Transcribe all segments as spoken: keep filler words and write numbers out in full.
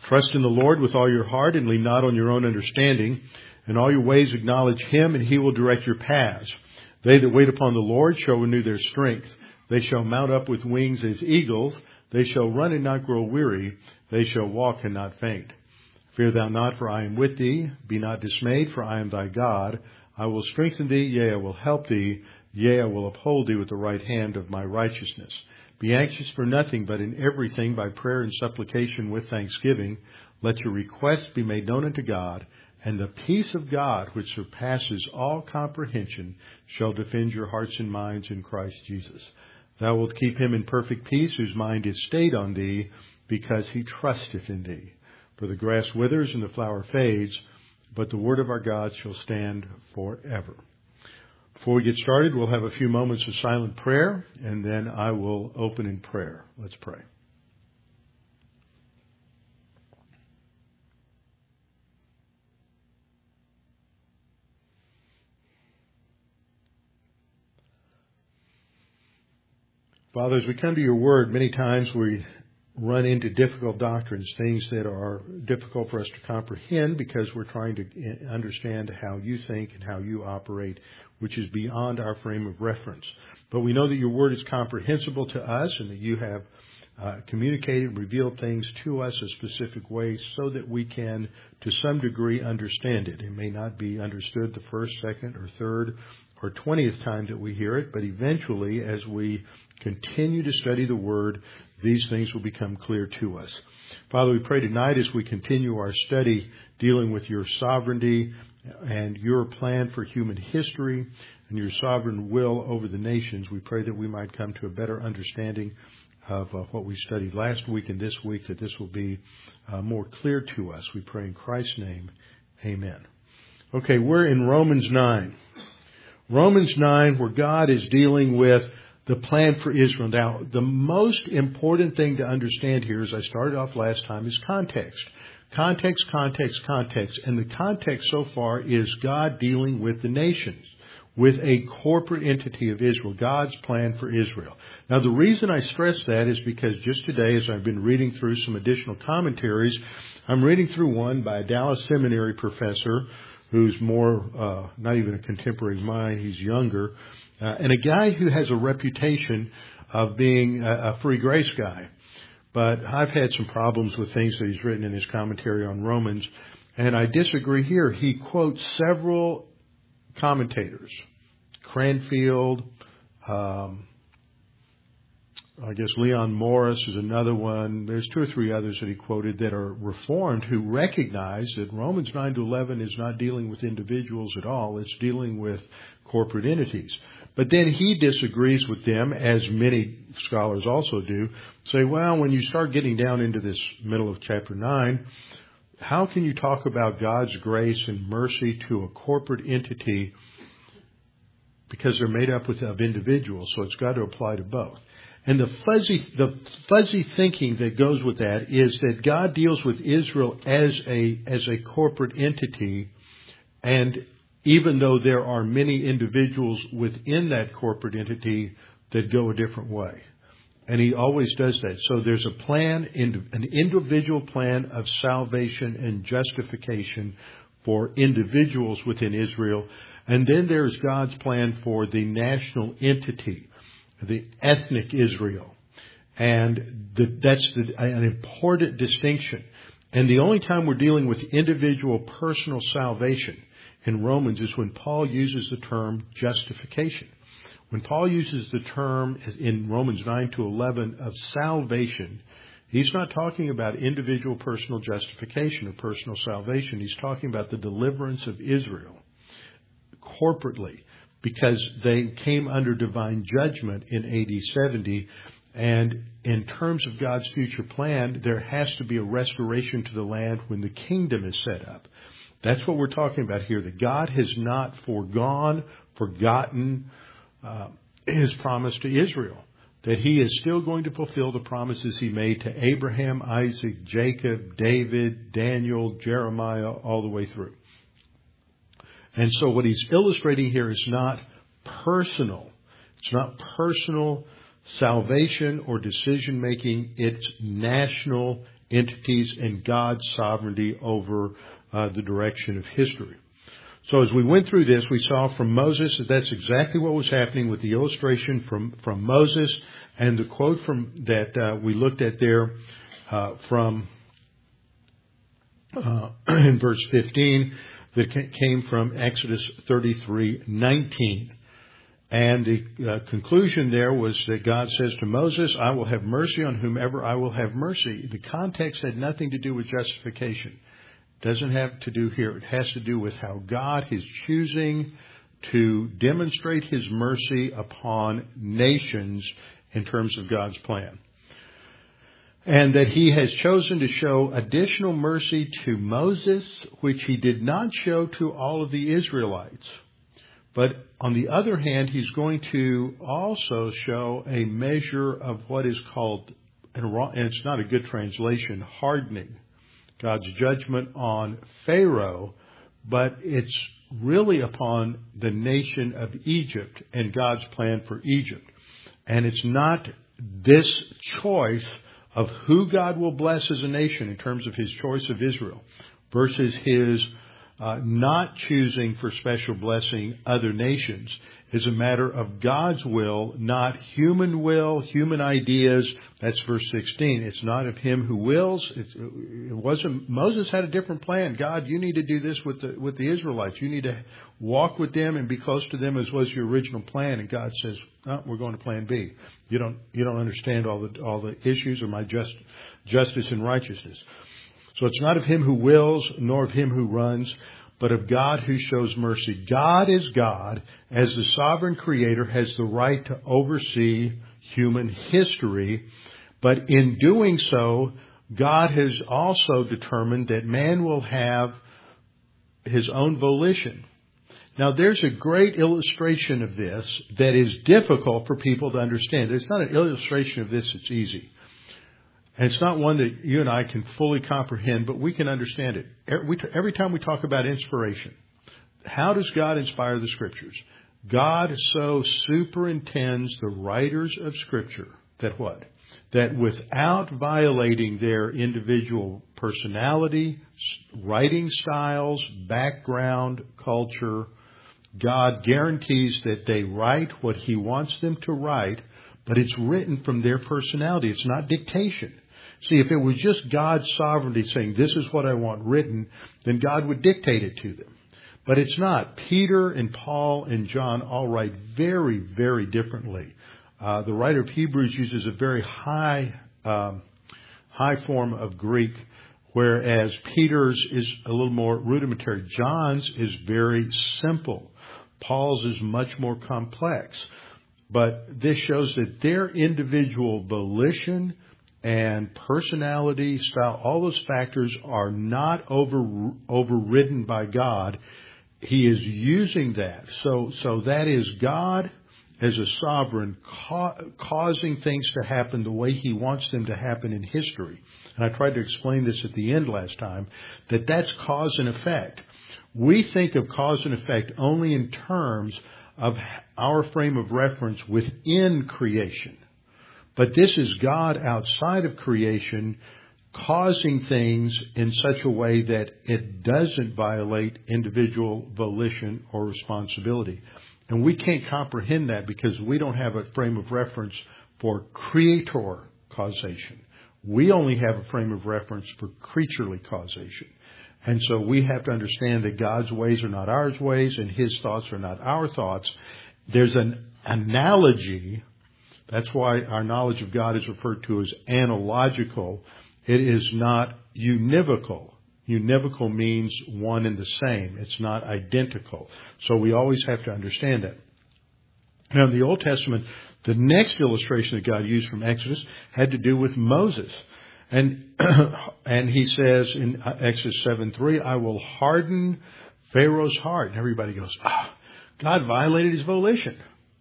Trust in the Lord with all your heart and lean not on your own understanding. In all your ways acknowledge Him, and He will direct your paths. They that wait upon the Lord shall renew their strength. They shall mount up with wings as eagles. They shall run and not grow weary. They shall walk and not faint. Fear thou not, for I am with thee. Be not dismayed, for I am thy God. I will strengthen thee, yea, I will help thee. Yea, I will uphold thee with the right hand of my righteousness. Be anxious for nothing, but in everything by prayer and supplication with thanksgiving, let your requests be made known unto God, and the peace of God, which surpasses all comprehension, shall defend your hearts and minds in Christ Jesus. Thou wilt keep him in perfect peace, whose mind is stayed on thee, because he trusteth in thee. For the grass withers and the flower fades, but the word of our God shall stand forever. Before we get started, we'll have a few moments of silent prayer, and then I will open in prayer. Let's pray. Father, as we come to your word, many times we run into difficult doctrines, things that are difficult for us to comprehend because we're trying to understand how you think and how you operate, which is beyond our frame of reference. But we know that your word is comprehensible to us and that you have uh, communicated, revealed things to us a specific way so that we can, to some degree, understand it. It may not be understood the first, second, or third, or twentieth time that we hear it, but eventually, as we continue to study the word, these things will become clear to us. Father, we pray tonight as we continue our study dealing with your sovereignty and your plan for human history and your sovereign will over the nations, we pray that we might come to a better understanding of uh, what we studied last week and this week, that this will be uh, more clear to us. We pray in Christ's name, amen. Okay, we're in Romans nine. Romans nine, where God is dealing with the plan for Israel. Now, the most important thing to understand here, as I started off last time, is context. Context, context, context. And the context so far is God dealing with the nations, with a corporate entity of Israel, God's plan for Israel. Now, the reason I stress that is because just today, as I've been reading through some additional commentaries, I'm reading through one by a Dallas Seminary professor who's more, uh, not even a contemporary of mine, he's younger, Uh, and a guy who has a reputation of being a, a free grace guy. But I've had some problems with things that he's written in his commentary on Romans, and I disagree here. He quotes several commentators, Cranfield, um, I guess Leon Morris is another one. There's two or three others that he quoted that are Reformed who recognize that Romans nine to eleven is not dealing with individuals at all. It's dealing with corporate entities. But then he disagrees with them, as many scholars also do, say, well, when you start getting down into this middle of chapter nine, how can you talk about God's grace and mercy to a corporate entity because they're made up with, of individuals, so it's got to apply to both. And the fuzzy, the fuzzy thinking that goes with that is that God deals with Israel as a, as a corporate entity, and even though there are many individuals within that corporate entity that go a different way. And he always does that. So there's a plan, an individual plan of salvation and justification for individuals within Israel. And then there's God's plan for the national entity, the ethnic Israel. And the, that's the, an important distinction. And the only time we're dealing with individual personal salvation in Romans is when Paul uses the term justification. When Paul uses the term in Romans nine to eleven of salvation, he's not talking about individual personal justification or personal salvation. He's talking about the deliverance of Israel corporately, because they came under divine judgment in A D seventy. And in terms of God's future plan, there has to be a restoration to the land when the kingdom is set up. That's what we're talking about here, that God has not foregone, forgotten uh, his promise to Israel, that he is still going to fulfill the promises he made to Abraham, Isaac, Jacob, David, Daniel, Jeremiah, all the way through. And so what he's illustrating here is not personal. It's not personal salvation or decision making. It's national entities and God's sovereignty over uh, the direction of history. So as we went through this, we saw from Moses that that's exactly what was happening with the illustration from, from Moses and the quote from that uh, we looked at there uh, from uh, in verse fifteen that came from Exodus thirty-three nineteen. And the uh, conclusion there was that God says to Moses, I will have mercy on whomever I will have mercy. The context had nothing to do with justification. It doesn't have to do here. It has to do with how God is choosing to demonstrate His mercy upon nations in terms of God's plan. And that He has chosen to show additional mercy to Moses, which He did not show to all of the Israelites. But on the other hand, He's going to also show a measure of what is called, and it's not a good translation, hardening. God's judgment on Pharaoh, but it's really upon the nation of Egypt and God's plan for Egypt. And it's not this choice of who God will bless as a nation in terms of His choice of Israel versus His Uh, not choosing for special blessing other nations is a matter of God's will, not human will, human ideas. That's verse sixteen. It's not of him who wills. It's, it wasn't. Moses had a different plan. God, you need to do this with the with the Israelites. You need to walk with them and be close to them as was your original plan. And God says, "Oh, we're going to Plan B. You don't you don't understand all the all the issues of my just justice and righteousness." So it's not of him who wills, nor of him who runs, but of God who shows mercy. God is God, as the sovereign creator, has the right to oversee human history. But in doing so, God has also determined that man will have his own volition. Now, there's a great illustration of this that is difficult for people to understand. It's not an illustration of this that's easy. And it's not one that you and I can fully comprehend, but we can understand it. Every time we talk about inspiration, how does God inspire the Scriptures? God so superintends the writers of Scripture that what? That without violating their individual personality, writing styles, background, culture, God guarantees that they write what He wants them to write, but it's written from their personality. It's not dictation. See, if it was just God's sovereignty saying, this is what I want written, then God would dictate it to them. But it's not. Peter and Paul and John all write very, very differently. Uh, the writer of Hebrews uses a very high, um, high form of Greek, whereas Peter's is a little more rudimentary. John's is very simple. Paul's is much more complex. But this shows that their individual volition and personality, style, all those factors are not over overridden by God. He is using that. So, so that is God as a sovereign ca- causing things to happen the way He wants them to happen in history. And I tried to explain this at the end last time, that that's cause and effect. We think of cause and effect only in terms of our frame of reference within creation. But this is God outside of creation causing things in such a way that it doesn't violate individual volition or responsibility. And we can't comprehend that because we don't have a frame of reference for creator causation. We only have a frame of reference for creaturely causation. And so we have to understand that God's ways are not our ways and His thoughts are not our thoughts. There's an analogy. That's why our knowledge of God is referred to as analogical. It is not univocal. Univocal means one and the same. It's not identical. So we always have to understand that. Now, in the Old Testament, the next illustration that God used from Exodus had to do with Moses. And and he says in Exodus seven three, I will harden Pharaoh's heart. And everybody goes, ah, God violated His volition.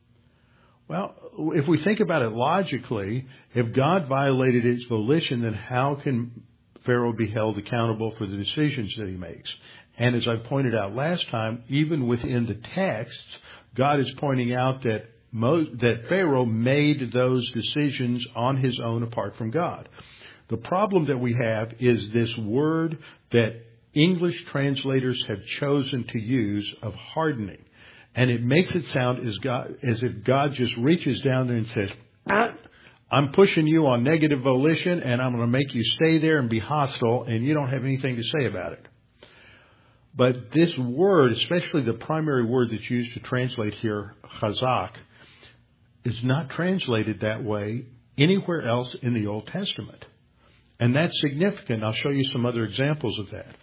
Well, if we think about it logically, if God violated His volition, then how can Pharaoh be held accountable for the decisions that he makes? And as I pointed out last time, even within the texts, God is pointing out that Mo- that Pharaoh made those decisions on his own apart from God. The problem that we have is this word that English translators have chosen to use of hardening. And it makes it sound as, God, as if God just reaches down there and says, ah, I'm pushing you on negative volition, and I'm going to make you stay there and be hostile, and you don't have anything to say about it. But this word, especially the primary word that's used to translate here, chazak, is not translated that way anywhere else in the Old Testament. And that's significant. I'll show you some other examples of that.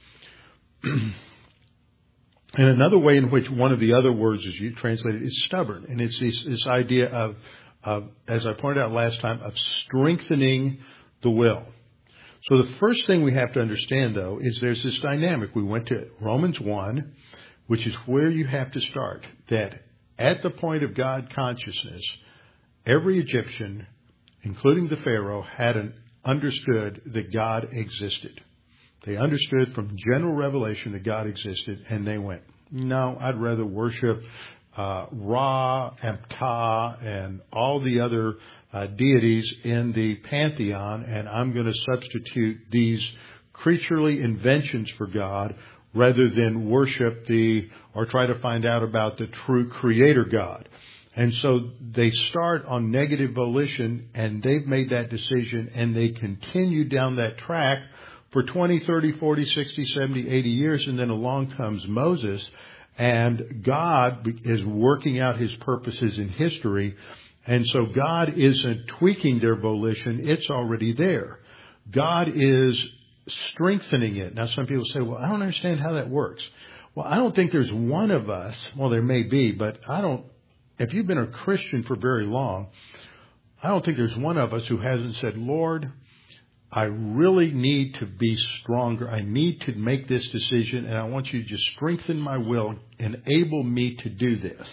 And another way in which one of the other words is translated is stubborn. And it's this, this idea of, of, as I pointed out last time, of strengthening the will. So the first thing we have to understand, though, is there's this dynamic. We went to Romans one, which is where you have to start. That at the point of God consciousness, every Egyptian, including the Pharaoh, had an, understood that God existed. They understood from general revelation that God existed, and they went, no, I'd rather worship uh, Ra and Ptah and all the other uh, deities in the pantheon, and I'm going to substitute these creaturely inventions for God rather than worship the or try to find out about the true creator God. And so they start on negative volition, and they've made that decision, and they continue down that track for twenty, thirty, forty, sixty, seventy, eighty years, and then along comes Moses, and God is working out his purposes in history, and so God isn't tweaking their volition, it's already there. God is strengthening it. Now some people say, well, I don't understand how that works. Well, I don't think there's one of us, well, there may be, but I don't, if you've been a Christian for very long, I don't think there's one of us who hasn't said, Lord, I really need to be stronger. I need to make this decision, and I want you to just strengthen my will, enable me to do this.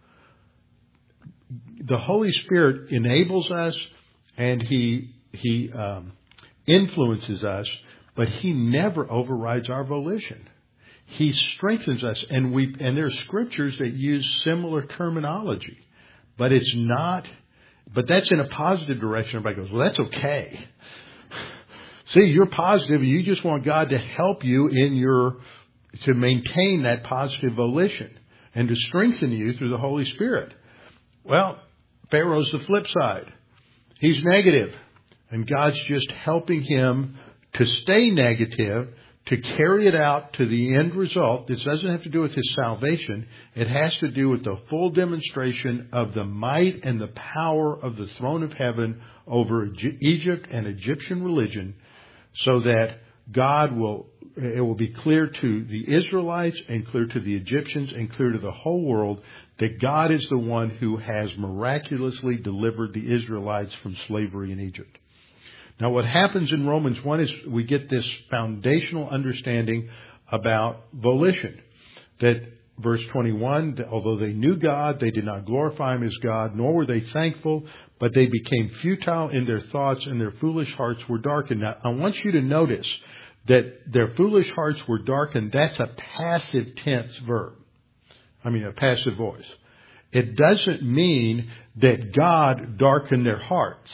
The Holy Spirit enables us, and He He um, influences us, but He never overrides our volition. He strengthens us, and we and there are scriptures that use similar terminology, but it's not. But that's in a positive direction. Everybody goes, well, that's okay. See, you're positive. You just want God to help you in your, to maintain that positive volition and to strengthen you through the Holy Spirit. Well, Pharaoh's the flip side. He's negative, and God's just helping him to stay negative, to carry it out to the end result. This doesn't have to do with his salvation. It has to do with the full demonstration of the might and the power of the throne of heaven over Egypt and Egyptian religion, so that God will, it will be clear to the Israelites and clear to the Egyptians and clear to the whole world that God is the one who has miraculously delivered the Israelites from slavery in Egypt. Now, what happens in Romans one is we get this foundational understanding about volition. That verse twenty-one, that although they knew God, they did not glorify Him as God, nor were they thankful, but they became futile in their thoughts, and their foolish hearts were darkened. Now, I want you to notice that their foolish hearts were darkened. That's a passive tense verb. I mean, a passive voice. It doesn't mean that God darkened their hearts.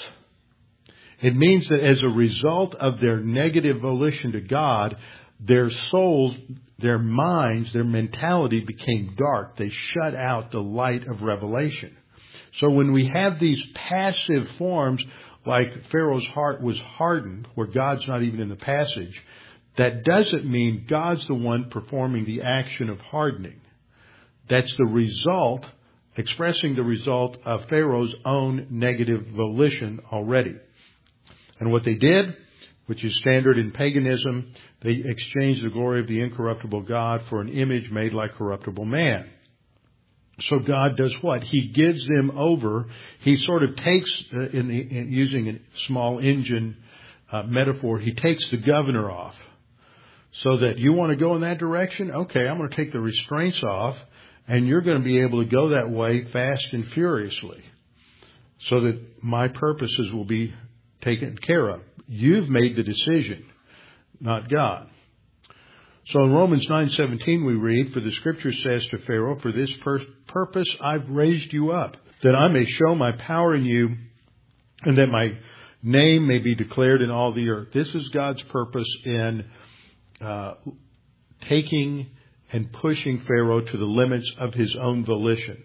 It means that as a result of their negative volition to God, their souls, their minds, their mentality became dark. They shut out the light of revelation. So when we have these passive forms, like Pharaoh's heart was hardened, where God's not even in the passage, that doesn't mean God's the one performing the action of hardening. That's the result, expressing the result of Pharaoh's own negative volition already. And what they did, which is standard in paganism, they exchanged the glory of the incorruptible God for an image made like corruptible man. So God does what? He gives them over. He sort of takes, uh, in the in using a small engine uh, metaphor, he takes the governor off. So that you want to go in that direction? Okay, I'm going to take the restraints off, and you're going to be able to go that way fast and furiously, so that my purposes will be taken care of. You've made the decision, not God. So in Romans nine seventeen we read, for the scripture says to Pharaoh, for this pur- purpose I've raised you up, that I may show my power in you, and that my name may be declared in all the earth. This is God's purpose in uh, taking and pushing Pharaoh to the limits of his own volition.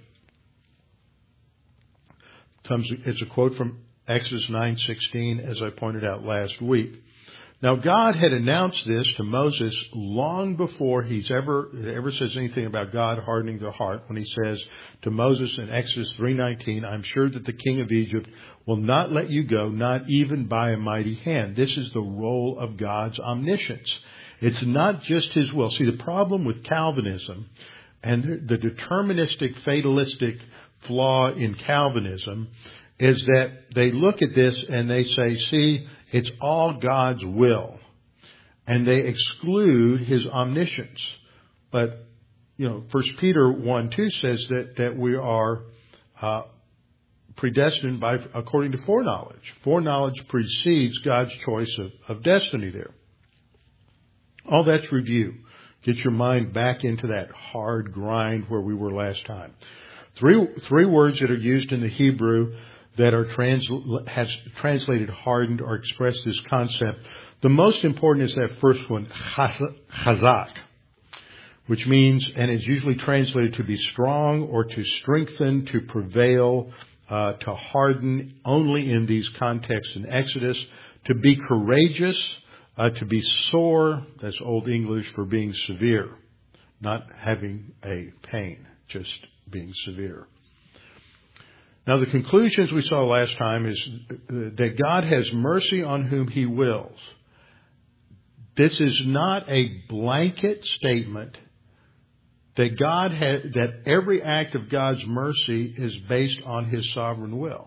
Comes, it's a quote from Exodus nine sixteen, as I pointed out last week. Now, God had announced this to Moses long before he's ever ever says anything about God hardening their heart, when he says to Moses in Exodus three nineteen, I'm sure that the king of Egypt will not let you go, not even by a mighty hand. This is the role of God's omniscience. It's not just his will. See, the problem with Calvinism and the deterministic, fatalistic flaw in Calvinism is that they look at this and they say, see, it's all God's will. And they exclude his omniscience. But, you know, First Peter one two says that, that we are uh, predestined by according to foreknowledge. Foreknowledge precedes God's choice of, of destiny there. All that's review. Get your mind back into that hard grind where we were last time. Three three words that are used in the Hebrew that are trans, has translated hardened or express this concept. The most important is that first one, chazak, which means, and is usually translated to be strong or to strengthen, to prevail, uh, to harden, only in these contexts in Exodus, to be courageous, uh, to be sore, that's Old English for being severe, not having a pain, just being severe. Now, the conclusions we saw last time is that God has mercy on whom he wills. This is not a blanket statement that God ha- that every act of God's mercy is based on his sovereign will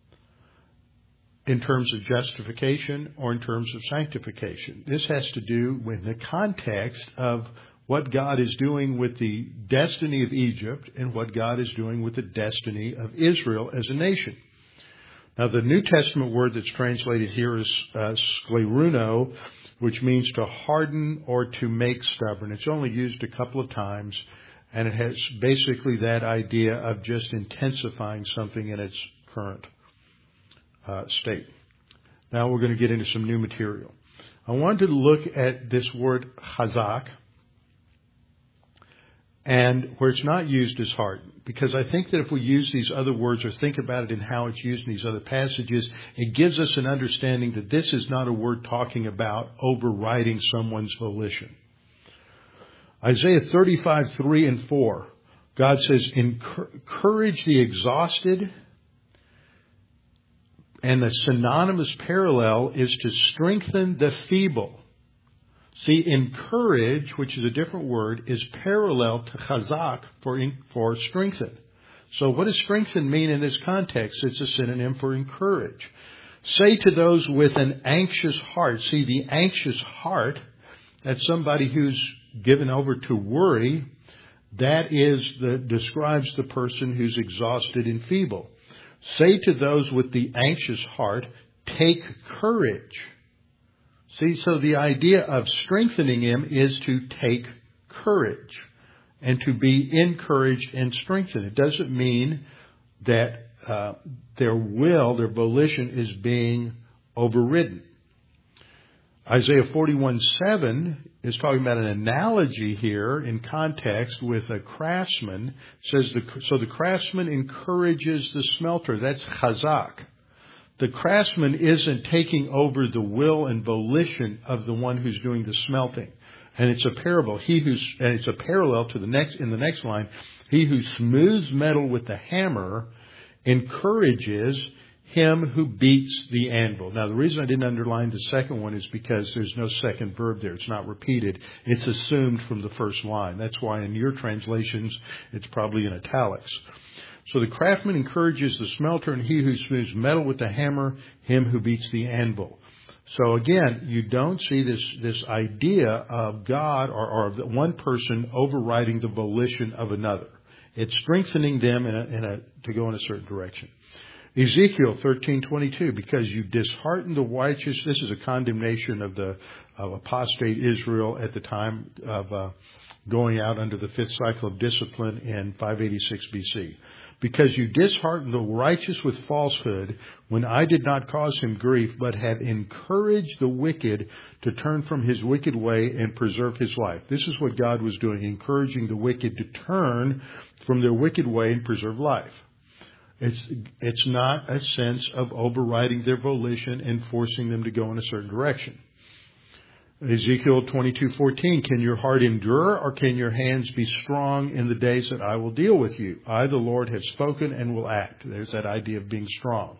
in terms of justification or in terms of sanctification. This has to do with the context of what God is doing with the destiny of Egypt and what God is doing with the destiny of Israel as a nation. Now, the New Testament word that's translated here is uh, skleruno, which means to harden or to make stubborn. It's only used a couple of times, and it has basically that idea of just intensifying something in its current uh, state. Now we're going to get into some new material. I wanted to look at this word chazak, and where it's not used as hardened. Because I think that if we use these other words or think about it in how it's used in these other passages, it gives us an understanding that this is not a word talking about overriding someone's volition. Isaiah thirty-five, three and four, God says, encourage the exhausted. And the synonymous parallel is to strengthen the feeble. See, encourage, which is a different word, is parallel to chazak for, for strengthen. So what does strengthen mean in this context? It's a synonym for encourage. Say to those with an anxious heart. See, the anxious heart, that's somebody who's given over to worry. That is the, describes the person who's exhausted and feeble. Say to those with the anxious heart, take courage. See, so the idea of strengthening him is to take courage and to be encouraged and strengthened. It doesn't mean that uh, their will, their volition is being overridden. Isaiah forty-one seven is talking about an analogy here in context with a craftsman. It says, the, so the craftsman encourages the smelter. That's chazak. The craftsman isn't taking over the will and volition of the one who's doing the smelting. And it's a parable. He who's, and it's a parallel to the next, in the next line. He who smooths metal with the hammer encourages him who beats the anvil. Now, the reason I didn't underline the second one is because there's no second verb there. It's not repeated. It's assumed from the first line. That's why in your translations, it's probably in italics. So the craftsman encourages the smelter, and he who smooths metal with the hammer, him who beats the anvil. So again, you don't see this, this idea of God or, or of one person overriding the volition of another. It's strengthening them in a, in a, to go in a certain direction. Ezekiel thirteen twenty-two, because you dishearten the righteous. This is a condemnation of the of apostate Israel at the time of uh, going out under the fifth cycle of discipline in five eighty-six B C. because you disheartened the righteous with falsehood when I did not cause him grief, but have encouraged the wicked to turn from his wicked way and preserve his life. This is what God was doing, encouraging the wicked to turn from their wicked way and preserve life. It's, it's not a sense of overriding their volition and forcing them to go in a certain direction. Ezekiel twenty-two fourteen, can your heart endure, or can your hands be strong in the days that I will deal with you? I, the Lord, have spoken and will act. There's that idea of being strong.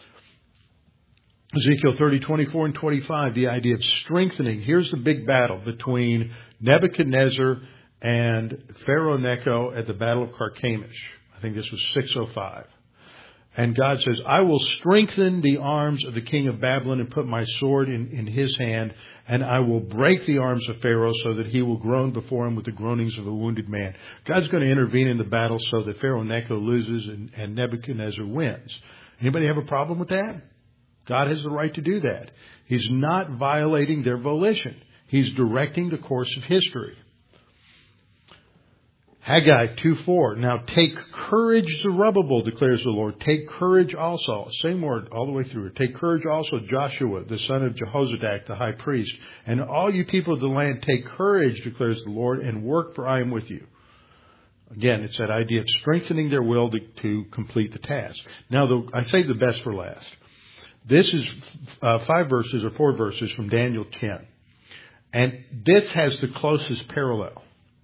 Ezekiel thirty, twenty-four and twenty-five, the idea of strengthening. Here's the big battle between Nebuchadnezzar and Pharaoh Necho at the Battle of Carchemish. I think this was six oh five. And God says, I will strengthen the arms of the king of Babylon and put my sword in, in his hand, and I will break the arms of Pharaoh so that he will groan before him with the groanings of a wounded man. God's going to intervene in the battle so that Pharaoh Necho loses and, and Nebuchadnezzar wins. Anybody have a problem with that? God has the right to do that. He's not violating their volition. He's directing the course of history. Haggai two four, now take courage, Zerubbabel, declares the Lord. Take courage also. Same word all the way through it. Take courage also, Joshua, the son of Jehozadak, the high priest. And all you people of the land, take courage, declares the Lord, and work, for I am with you. Again, it's that idea of strengthening their will to, to complete the task. Now, the, I saved the best for last. This is uh, five verses or four verses from Daniel ten. And this has the closest parallel.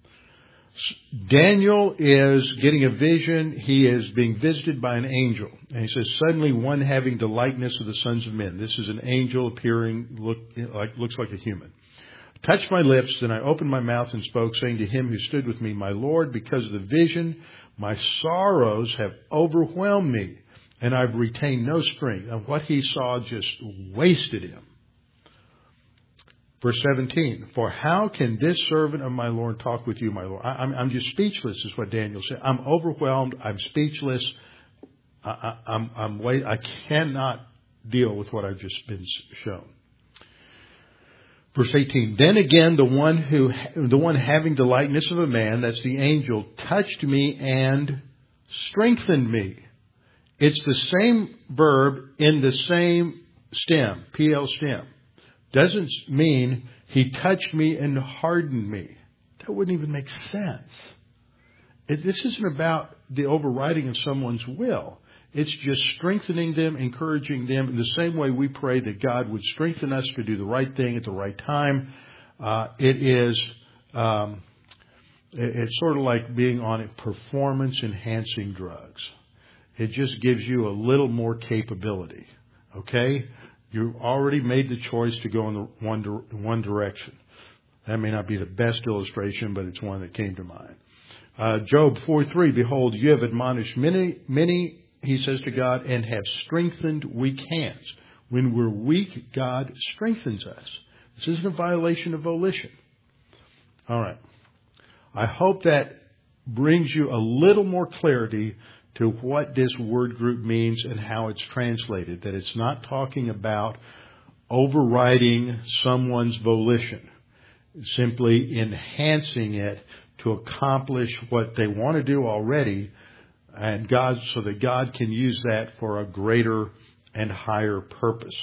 Daniel is getting a vision. He is being visited by an angel. And he says, suddenly one having the likeness of the sons of men. This is an angel appearing, look, like, looks like a human. Touched my lips, then I opened my mouth and spoke, saying to him who stood with me, my Lord, because of the vision, my sorrows have overwhelmed me, and I've retained no strength. And what he saw just wasted him. Verse seventeen, for how can this servant of my Lord talk with you, my Lord? I, I'm, I'm just speechless, is what Daniel said. I'm overwhelmed. I'm speechless. I, I, I'm, I'm wait, I cannot deal with what I've just been shown. Verse eighteen, then again, the one who, the one having the likeness of a man, that's the angel, touched me and strengthened me. It's the same verb in the same stem, P L stem. Doesn't mean he touched me and hardened me. That wouldn't even make sense. It, this isn't about the overriding of someone's will. It's just strengthening them, encouraging them in the same way we pray that God would strengthen us to do the right thing at the right time. Uh, it is, um, it, it's sort of like being on a performance-enhancing drugs. It just gives you a little more capability. Okay? You already made the choice to go in the one, one direction. That may not be the best illustration, but it's one that came to mind. Uh, Job four three, behold, you have admonished many, many, he says to God, and have strengthened weak hands. When we're weak, God strengthens us. This isn't a violation of volition. All right. I hope that brings you a little more clarity to what this word group means and how it's translated. That it's not talking about overriding someone's volition, simply enhancing it to accomplish what they want to do already, and God, so that God can use that for a greater and higher purpose.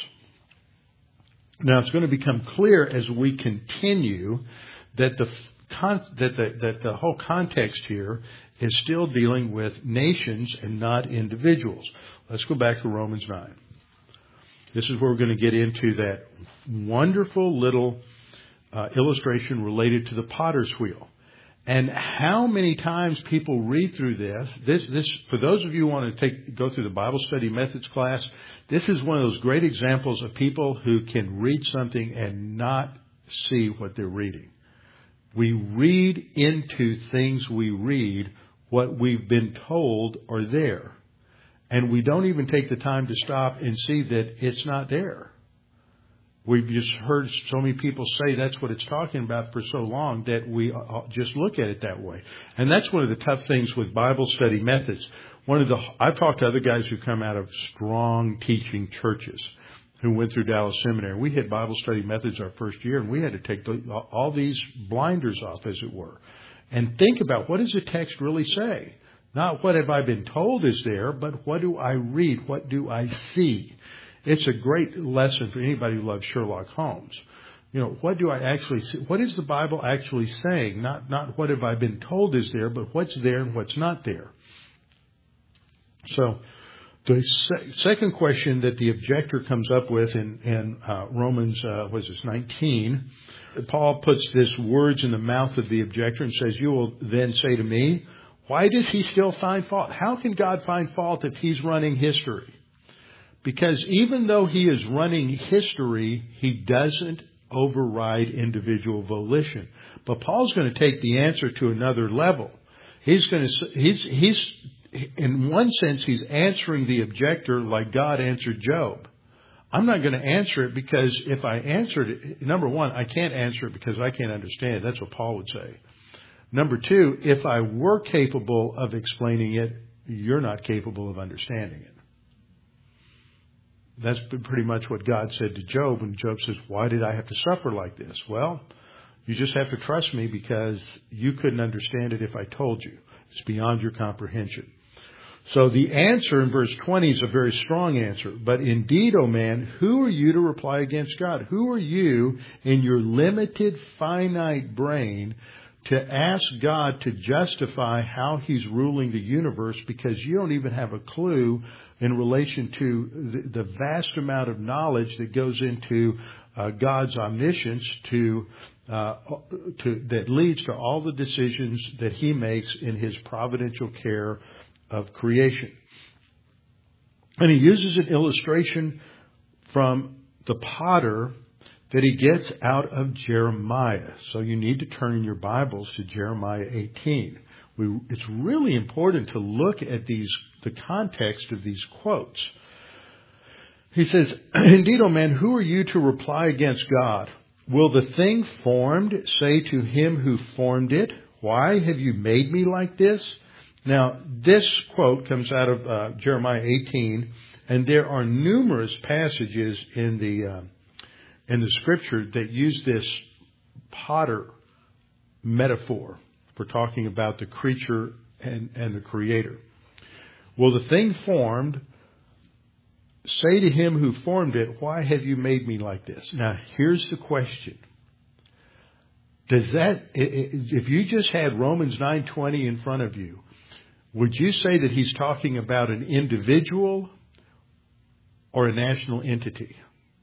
Now, it's going to become clear as we continue that the that the, that the whole context here is still dealing with nations and not individuals. Let's go back to Romans nine. This is where we're going to get into that wonderful little uh, illustration related to the potter's wheel. And how many times people read through this, this, this, for those of you who want to take, go through the Bible study methods class, this is one of those great examples of people who can read something and not see what they're reading. We read into things we read what we've been told are there. And we don't even take the time to stop and see that it's not there. We've just heard so many people say that's what it's talking about for so long that we just look at it that way. And that's one of the tough things with Bible study methods. One of the, I've talked to other guys who come out of strong teaching churches who went through Dallas Seminary. We had Bible study methods our first year, and we had to take the, all these blinders off, as it were, and think about, what does the text really say? Not what have I been told is there, but what do I read? What do I see? It's a great lesson for anybody who loves Sherlock Holmes. You know, what do I actually see? What is the Bible actually saying? Not, not what have I been told is there, but what's there and what's not there. So, the se- second question that the objector comes up with in, in uh, Romans, uh, what is this, nineteen, Paul puts this words in the mouth of the objector and says, you will then say to me, why does he still find fault? How can God find fault if he's running history? Because even though he is running history, he doesn't override individual volition. But Paul's going to take the answer to another level. He's going to, he's, he's, in one sense, he's answering the objector like God answered Job. I'm not going to answer it because if I answered it, number one, I can't answer it because I can't understand it. That's what Paul would say. Number two, if I were capable of explaining it, you're not capable of understanding it. That's pretty much what God said to Job when Job says, why did I have to suffer like this? Well, you just have to trust me because you couldn't understand it if I told you. It's beyond your comprehension. So the answer in verse twenty is a very strong answer. But indeed, O man, who are you to reply against God? Who are you in your limited, finite brain to ask God to justify how he's ruling the universe because you don't even have a clue in relation to the, the vast amount of knowledge that goes into uh, God's omniscience to, uh, to that leads to all the decisions that he makes in his providential care of creation. And he uses an illustration from the potter that he gets out of Jeremiah. So you need to turn in your Bibles to Jeremiah eighteen. We, it's really important to look at these, the context of these quotes. He says, indeed, O man, who are you to reply against God? Will the thing formed say to him who formed it, why have you made me like this? Now, this quote comes out of uh, Jeremiah eighteen, and there are numerous passages in the uh, in the Scripture that use this potter metaphor for talking about the creature and, and the Creator. Will the thing formed say to him who formed it, why have you made me like this? Now, here's the question. Does that, if you just had Romans nine twenty in front of you, would you say that he's talking about an individual or a national entity?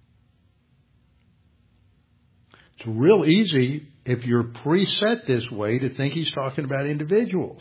It's real easy if you're preset this way to think he's talking about individuals.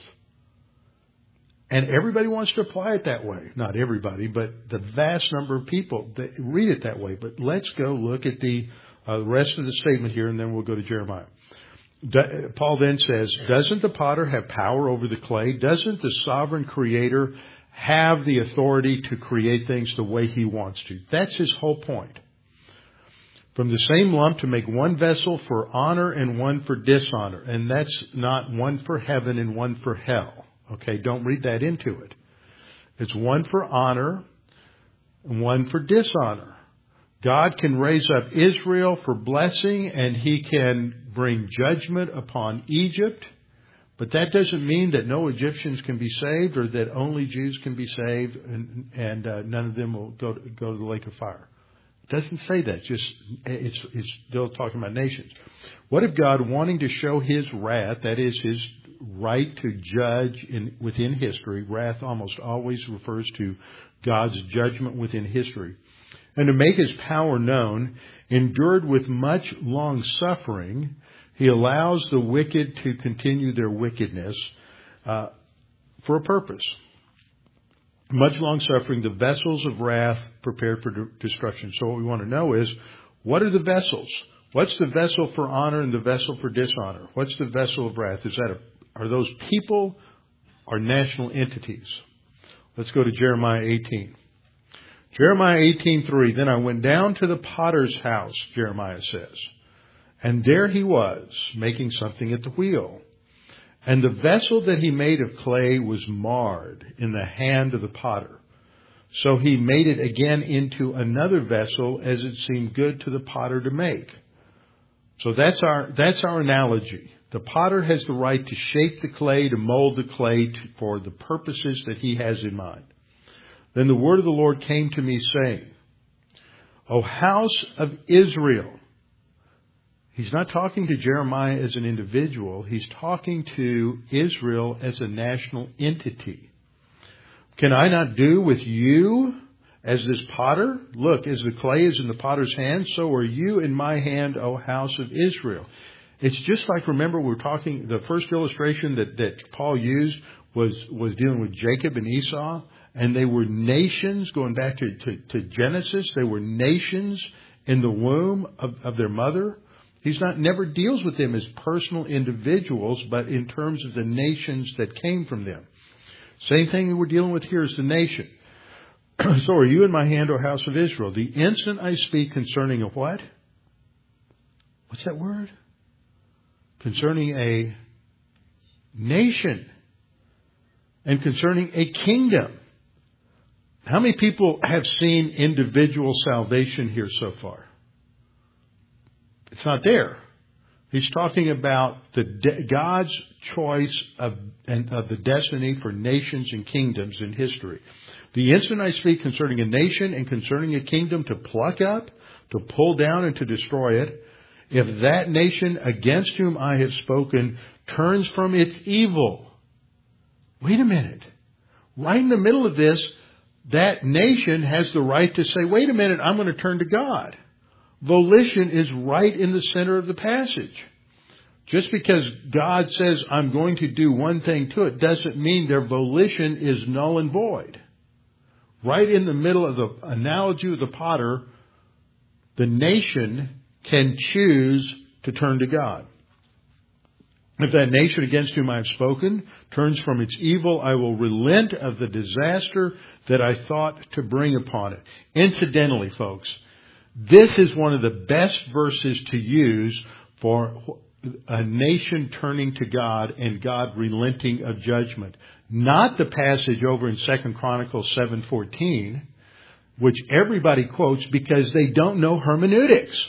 And everybody wants to apply it that way. Not everybody, but the vast number of people that read it that way. But let's go look at the uh, rest of the statement here, and then we'll go to Jeremiah. Paul then says, doesn't the potter have power over the clay? Doesn't the sovereign creator have the authority to create things the way he wants to? That's his whole point. From the same lump to make one vessel for honor and one for dishonor. And that's not one for heaven and one for hell. Okay, don't read that into it. It's one for honor and one for dishonor. God can raise up Israel for blessing, and he can bring judgment upon Egypt. But that doesn't mean that no Egyptians can be saved or that only Jews can be saved and, and uh, none of them will go to, go to the lake of fire. It doesn't say that. Just it's, it's still talking about nations. What if God, wanting to show his wrath, that is his right to judge in, within history, wrath almost always refers to God's judgment within history, and to make his power known, endured with much long suffering, he allows the wicked to continue their wickedness uh, for a purpose. Much long suffering, the vessels of wrath prepared for de- destruction. So what we want to know is, what are the vessels? What's the vessel for honor and the vessel for dishonor? What's the vessel of wrath? Is that a, are those people or national entities? Let's go to Jeremiah eighteen. Jeremiah eighteen three. Then I went down to the potter's house, Jeremiah says, and there he was, making something at the wheel. And the vessel that he made of clay was marred in the hand of the potter. So he made it again into another vessel as it seemed good to the potter to make. So that's our, that's our analogy. The potter has the right to shape the clay, to mold the clay to, for the purposes that he has in mind. Then the word of the Lord came to me saying, O house of Israel. He's not talking to Jeremiah as an individual. He's talking to Israel as a national entity. Can I not do with you as this potter? Look, as the clay is in the potter's hand, so are you in my hand, O house of Israel. It's just like, remember, we were talking, the first illustration that, that Paul used was, was dealing with Jacob and Esau. And they were nations, going back to, to, to Genesis, they were nations in the womb of, of their mother. He's not, never deals with them as personal individuals, but in terms of the nations that came from them. Same thing we're dealing with here is the nation. So are you in my hand, O house of Israel? The instant I speak concerning a what? What's that word? Concerning a nation. And concerning a kingdom. How many people have seen individual salvation here so far? It's not there. He's talking about the de- God's choice of, and, of the destiny for nations and kingdoms in history. The instant I speak concerning a nation and concerning a kingdom to pluck up, to pull down and to destroy it, if that nation against whom I have spoken turns from its evil. Wait a minute. Right in the middle of this, that nation has the right to say, wait a minute, I'm going to turn to God. Volition is right in the center of the passage. Just because God says, I'm going to do one thing to it, doesn't mean their volition is null and void. Right in the middle of the analogy of the potter, the nation can choose to turn to God. If that nation against whom I have spoken turns from its evil, I will relent of the disaster that I thought to bring upon it. Incidentally, folks, this is one of the best verses to use for a nation turning to God and God relenting of judgment. Not the passage over in Second Chronicles seven fourteen, which everybody quotes because they don't know hermeneutics.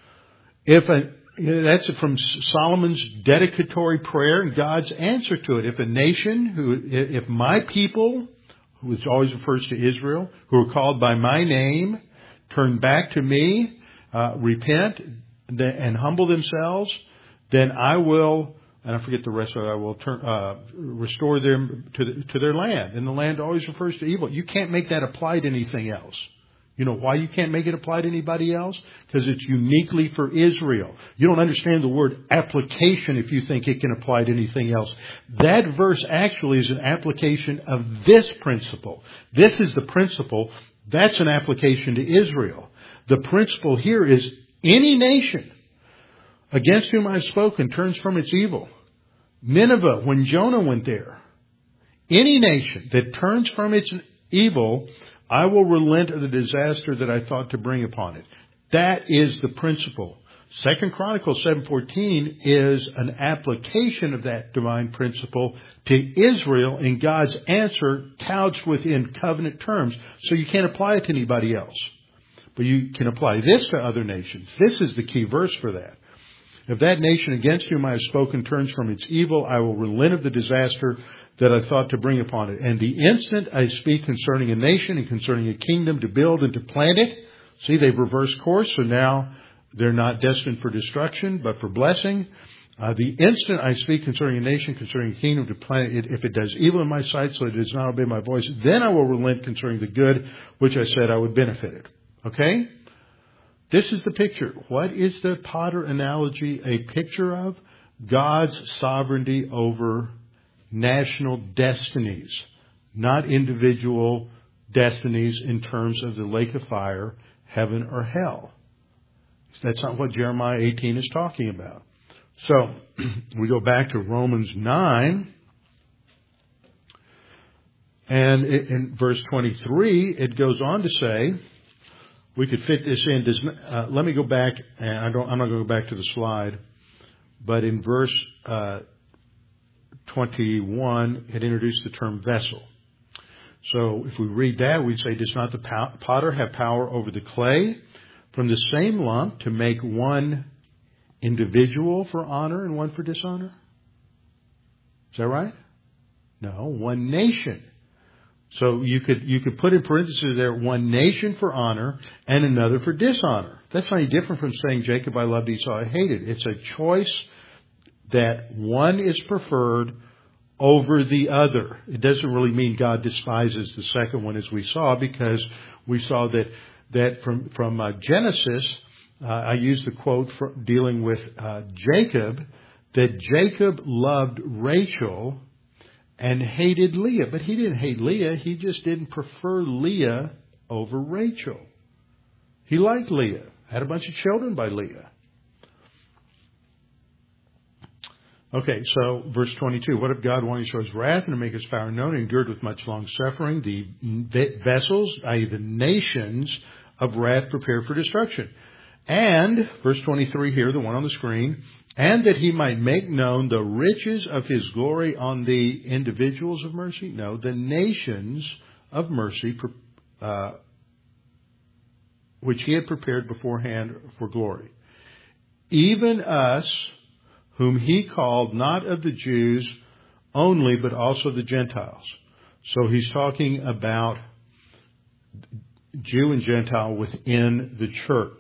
If a That's from Solomon's dedicatory prayer and God's answer to it. If a nation, who, if my people, which always refers to Israel, who are called by my name, turn back to me, uh, repent, and humble themselves, then I will, and I forget the rest of it, I will turn, uh, restore them to, the, to their land. And the land always refers to evil. You can't make that apply to anything else. You know why you can't make it apply to anybody else? Because it's uniquely for Israel. You don't understand the word application if you think it can apply to anything else. That verse actually is an application of this principle. This is the principle. That's an application to Israel. The principle here is any nation against whom I have spoken turns from its evil. Nineveh, when Jonah went there, any nation that turns from its evil, I will relent of the disaster that I thought to bring upon it. That is the principle. Second Chronicles seven fourteen is an application of that divine principle to Israel in God's answer couched within covenant terms. So you can't apply it to anybody else. But you can apply this to other nations. This is the key verse for that. If that nation against whom I have spoken turns from its evil, I will relent of the disaster that I thought to bring upon it. And the instant I speak concerning a nation and concerning a kingdom to build and to plant it, see, they've reversed course, so now they're not destined for destruction, but for blessing. Uh, the instant I speak concerning a nation, concerning a kingdom to plant it, if it does evil in my sight, so it does not obey my voice, then I will relent concerning the good, which I said I would benefit it. Okay? This is the picture. What is the potter analogy a picture of? God's sovereignty over national destinies, not individual destinies in terms of the lake of fire, heaven or hell. That's not what Jeremiah eighteen is talking about. So we go back to Romans nine, and in verse twenty-three, it goes on to say, we could fit this in. Does, uh, let me go back, and I don't, I'm not going to go back to the slide, but in verse uh, twenty-one, it introduced the term vessel. So if we read that, we'd say, does not the potter have power over the clay from the same lump to make one individual for honor and one for dishonor? Is that right? No, one nation. So you could you could put in parentheses there, one nation for honor and another for dishonor. That's not any different from saying Jacob I loved, Esau I hated. It's a choice that one is preferred over the other. It doesn't really mean God despises the second one, as we saw, because we saw that that from from uh, Genesis, uh, I used the quote for dealing with uh, Jacob, that Jacob loved Rachel and hated Leah. But he didn't hate Leah. He just didn't prefer Leah over Rachel. He liked Leah. Had a bunch of children by Leah. Okay, so verse twenty-two. What if God, wanting to show his wrath and to make his power known, endured with much long suffering the vessels, that is the nations of wrath prepared for destruction? And, verse twenty-three here, the one on the screen, and that he might make known the riches of his glory on the individuals of mercy? No, the nations of mercy, uh, which he had prepared beforehand for glory. Even us, whom he called not of the Jews only, but also the Gentiles. So he's talking about Jew and Gentile within the church.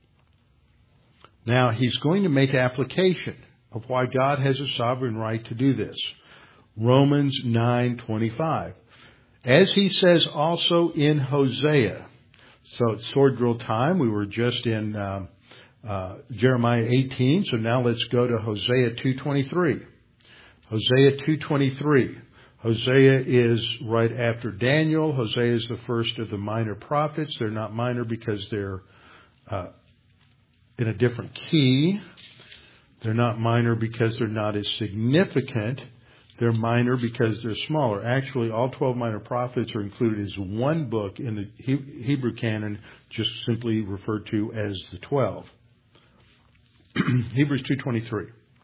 Now, he's going to make application of why God has a sovereign right to do this. Romans nine twenty-five. As he says also in Hosea. So it's sword drill time. We were just in uh, uh, Jeremiah eighteen. So now let's go to Hosea two twenty-three. Hosea two twenty-three. Hosea is right after Daniel. Hosea is the first of the minor prophets. They're not minor because they're uh, in a different key. They're not minor because they're not as significant. They're minor because they're smaller. Actually, all twelve minor prophets are included as one book in the Hebrew canon, just simply referred to as the twelve. Hebrews two twenty-three,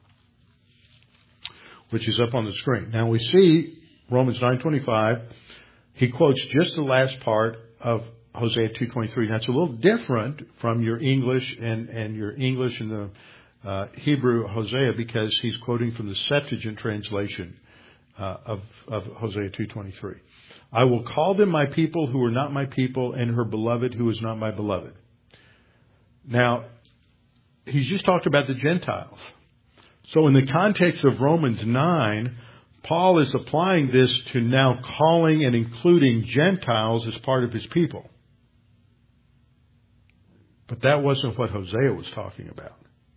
which is up on the screen. Now we see Romans nine twenty-five. He quotes just the last part of Hosea two twenty-three. That's a little different from your English and, and your English and the uh, Hebrew Hosea, because he's quoting from the Septuagint translation uh, of, of Hosea two twenty-three. I will call them my people who are not my people, and her beloved who is not my beloved. Now, he's just talked about the Gentiles. So in the context of Romans nine, Paul is applying this to now calling and including Gentiles as part of his people. But that wasn't what Hosea was talking about.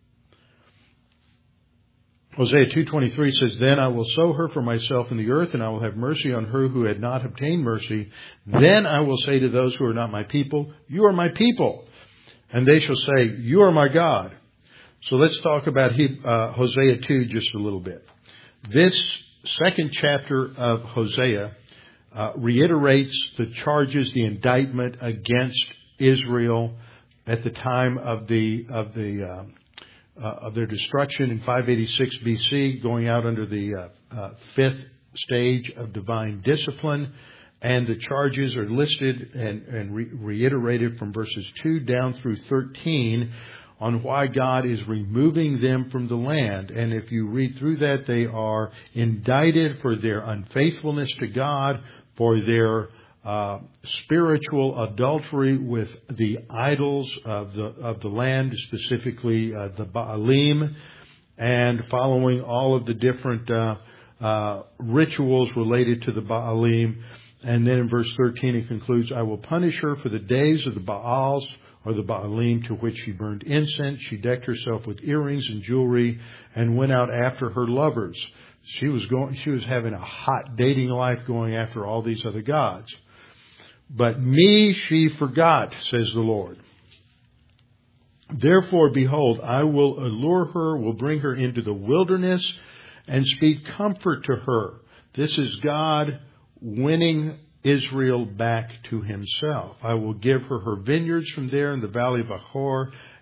Hosea two twenty-three says, Then I will sow her for myself in the earth, and I will have mercy on her who had not obtained mercy. Then I will say to those who are not my people, You are my people. And they shall say, You are my God. So let's talk about uh, Hosea two just a little bit. This second chapter of Hosea uh, reiterates the charges, the indictment against Israel at the time of the of the uh, uh, of their destruction in five eighty-six B C, going out under the uh, uh, fifth stage of divine discipline. And the charges are listed and, and re- reiterated from verses two down through thirteen on why God is removing them from the land. And if you read through that, they are indicted for their unfaithfulness to God, for their uh, spiritual adultery with the idols of the of the land, specifically uh, the Baalim, and following all of the different uh, uh, rituals related to the Baalim. And then in verse thirteen, it concludes, I will punish her for the days of the Baals, or the Baalim, to which she burned incense. She decked herself with earrings and jewelry and went out after her lovers. She was going, she was having a hot dating life, going after all these other gods. But me she forgot, says the Lord. Therefore, behold, I will allure her, will bring her into the wilderness, and speak comfort to her. This is God winning Israel back to himself. I will give her her vineyards from there in the valley of Achor,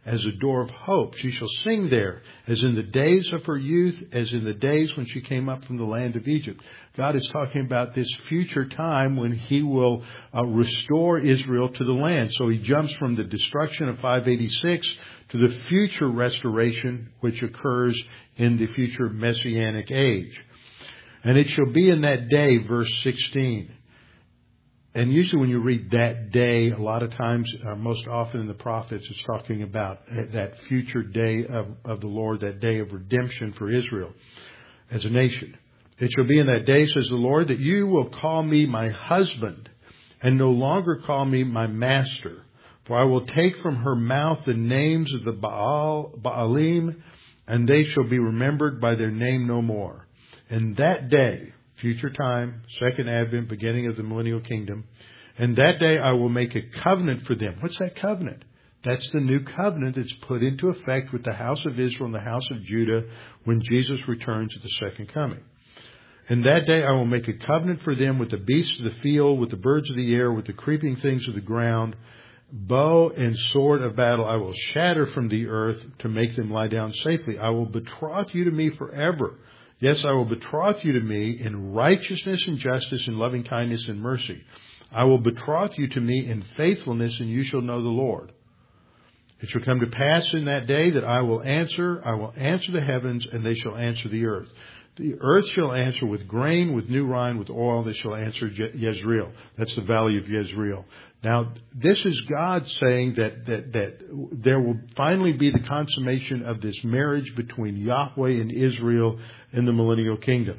as a door of hope. She shall sing there as in the days of her youth, as in the days when she came up from the land of Egypt. God is talking about this future time when He will uh, restore Israel to the land. So He jumps from the destruction of five eighty-six to the future restoration which occurs in the future Messianic age. And it shall be in that day, verse sixteen. And usually when you read that day, a lot of times, uh, most often in the prophets, it's talking about that future day of, of the Lord, that day of redemption for Israel as a nation. It shall be in that day, says the Lord, that you will call me my husband and no longer call me my master. For I will take from her mouth the names of the Baal, Baalim, and they shall be remembered by their name no more. And that day, future time, second advent, beginning of the millennial kingdom. And that day I will make a covenant for them. What's that covenant? That's the new covenant that's put into effect with the house of Israel and the house of Judah when Jesus returns at the second coming. And that day I will make a covenant for them with the beasts of the field, with the birds of the air, with the creeping things of the ground. Bow and sword of battle I will shatter from the earth to make them lie down safely. I will betroth you to me forever. Yes, I will betroth you to me in righteousness and justice, in loving kindness and mercy. I will betroth you to me in faithfulness, and you shall know the Lord. It shall come to pass in that day that I will answer, I will answer the heavens, and they shall answer the earth. The earth shall answer with grain, with new wine, with oil. They shall answer Jezreel. That's the valley of Jezreel. Now, this is God saying that, that, that there will finally be the consummation of this marriage between Yahweh and Israel in the millennial kingdom.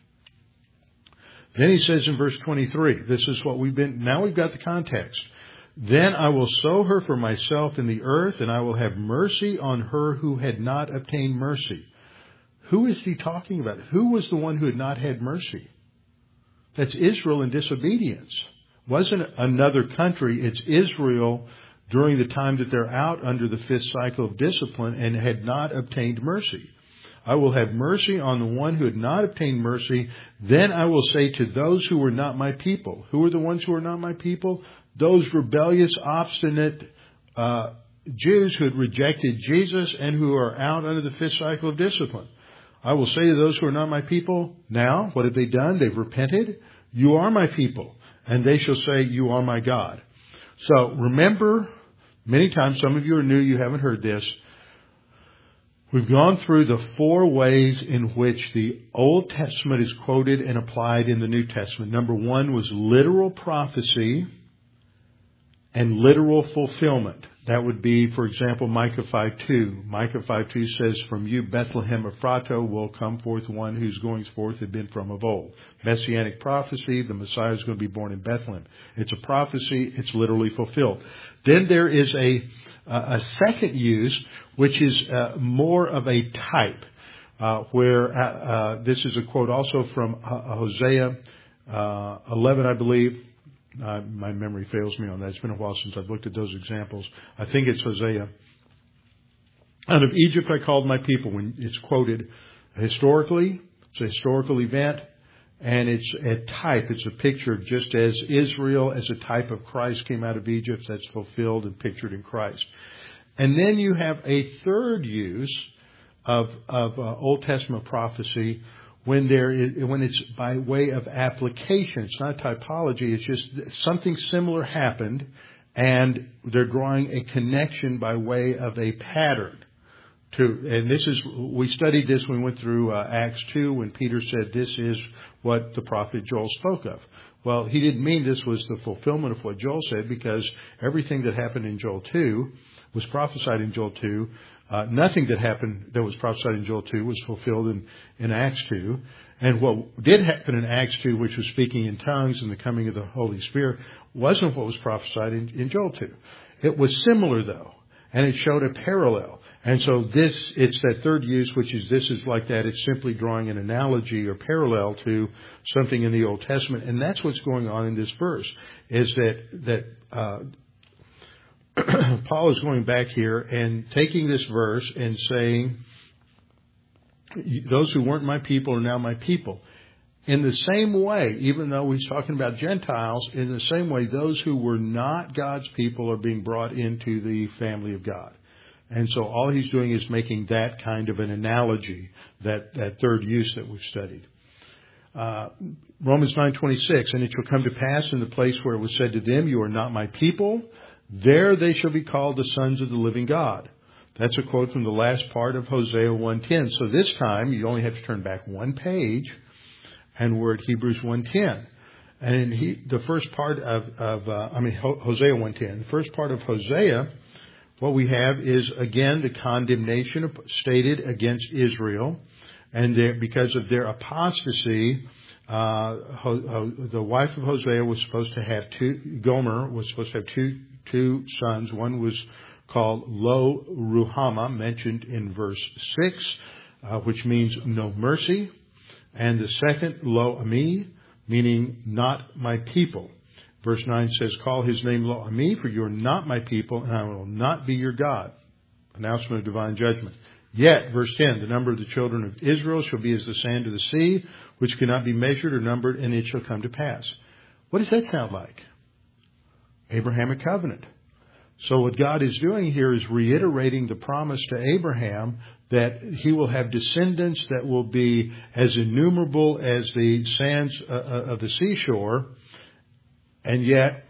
Then He says in verse twenty-three, this is what we've been, now we've got the context. Then I will sow her for myself in the earth, and I will have mercy on her who had not obtained mercy. Who is He talking about? Who was the one who had not had mercy? That's Israel in disobedience. It wasn't another country. It's Israel during the time that they're out under the fifth cycle of discipline and had not obtained mercy. I will have mercy on the one who had not obtained mercy. Then I will say to those who were not my people. Who are the ones who are not my people? Those rebellious, obstinate uh, Jews who had rejected Jesus and who are out under the fifth cycle of discipline. I will say to those who are not my people, now, what have they done? They've repented. You are my people. And they shall say, you are my God. So remember, many times, some of you are new, you haven't heard this. We've gone through the four ways in which the Old Testament is quoted and applied in the New Testament. Number one was literal prophecy and literal fulfillment. That would be, for example, Micah five two. Micah five two says, from you, Bethlehem Ephratah, will come forth one whose goings forth had been from of old. Messianic prophecy, the Messiah is going to be born in Bethlehem. It's a prophecy, it's literally fulfilled. Then there is a, a second use, which is uh, more of a type, uh, where uh, uh, this is a quote also from uh, Hosea uh, eleven, I believe. Uh, my memory fails me on that. It's been a while since I've looked at those examples. I think it's Hosea. Out of Egypt I called my people. When it's quoted historically, it's a historical event, and it's a type. It's a picture of just as Israel as a type of Christ came out of Egypt, that's fulfilled and pictured in Christ. And then you have a third use of, of uh, Old Testament prophecy when there is, when it's by way of application. It's not typology. It's just something similar happened, and they're drawing a connection by way of a pattern. To, and this is, we studied this when we went through uh, Acts two, when Peter said this is what the prophet Joel spoke of. Well, he didn't mean this was the fulfillment of what Joel said, because everything that happened in Joel two was prophesied in Joel two. Uh, nothing that happened that was prophesied in Joel two was fulfilled in, in Acts two. And what did happen in Acts two, which was speaking in tongues and the coming of the Holy Spirit, wasn't what was prophesied in, in Joel two. It was similar, though, and it showed a parallel. And so this, it's that third use, which is this is like that. It's simply drawing an analogy or parallel to something in the Old Testament. And that's what's going on in this verse, is that, that, uh, Paul is going back here and taking this verse and saying, those who weren't my people are now my people. In the same way, even though he's talking about Gentiles, in the same way, those who were not God's people are being brought into the family of God. And so all he's doing is making that kind of an analogy, that, that third use that we've studied. Uh, Romans nine twenty-six, and it shall come to pass in the place where it was said to them, you are not my people, there they shall be called the sons of the living God. That's a quote from the last part of Hosea one ten. So this time you only have to turn back one page, and we're at Hebrews one ten. And in he, the first part of, of uh, I mean Hosea one ten, the first part of Hosea, what we have is again the condemnation stated against Israel. And there, because of their apostasy, uh, Ho, Ho, the wife of Hosea was supposed to have two, Gomer was supposed to have two, two sons. One was called Lo Ruhamah, mentioned in verse six, uh, which means no mercy. And the second, Lo Ami, meaning not my people. Verse nine says, call his name Lo Ami, for you are not my people, and I will not be your God. Announcement of divine judgment. Yet, verse ten, the number of the children of Israel shall be as the sand of the sea, which cannot be measured or numbered, and it shall come to pass. What does that sound like? Abrahamic covenant. So what God is doing here is reiterating the promise to Abraham that he will have descendants that will be as innumerable as the sands of the seashore, and yet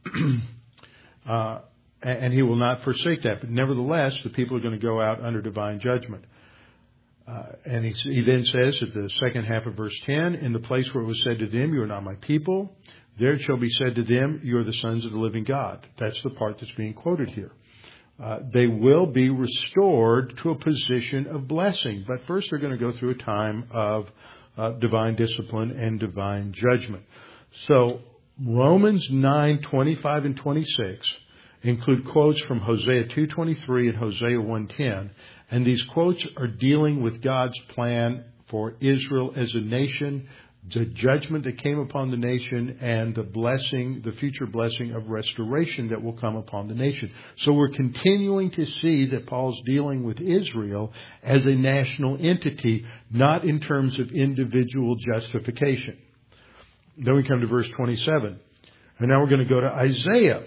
uh and he will not forsake that. But nevertheless, the people are going to go out under divine judgment. Uh, and he, he then says at the second half of verse ten, in the place where it was said to them, you are not my people, there it shall be said to them, you are the sons of the living God. That's the part that's being quoted here. Uh, they will be restored to a position of blessing. But first they're going to go through a time of uh, divine discipline and divine judgment. So Romans nine twenty-five and twenty-six include quotes from Hosea two twenty-three and Hosea one ten. And these quotes are dealing with God's plan for Israel as a nation, the judgment that came upon the nation, and the blessing, the future blessing of restoration that will come upon the nation. So we're continuing to see that Paul's dealing with Israel as a national entity, not in terms of individual justification. Then we come to verse twenty-seven. And now we're going to go to Isaiah.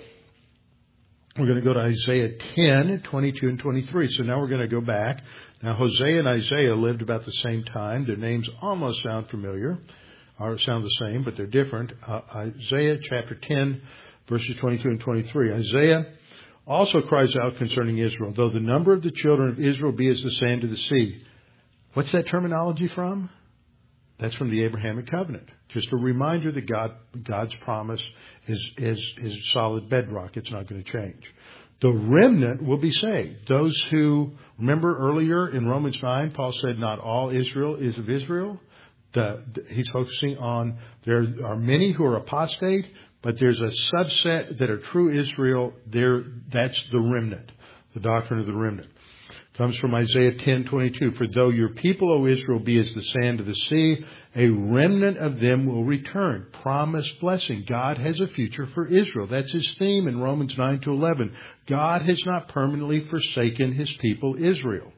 We're going to go to Isaiah ten, twenty-two and twenty-three. So now we're going to go back. Now Hosea and Isaiah lived about the same time. Their names almost sound familiar, or sound the same, but they're different. Uh, Isaiah chapter ten, verses twenty-two and twenty-three. Isaiah also cries out concerning Israel, though the number of the children of Israel be as the sand of the sea. What's that terminology from? That's from the Abrahamic covenant. Just a reminder that God, God's promise is, is, is solid bedrock. It's not going to change. The remnant will be saved. Those who, remember earlier in Romans nine, Paul said not all Israel is of Israel. The, the, he's focusing on, there are many who are apostate, but there's a subset that are true Israel. There, that's the remnant, the doctrine of the remnant. Comes from Isaiah ten twenty-two. For though your people, O Israel, be as the sand of the sea, a remnant of them will return. Promised blessing. God has a future for Israel. That's his theme in Romans nine to eleven. God has not permanently forsaken his people Israel.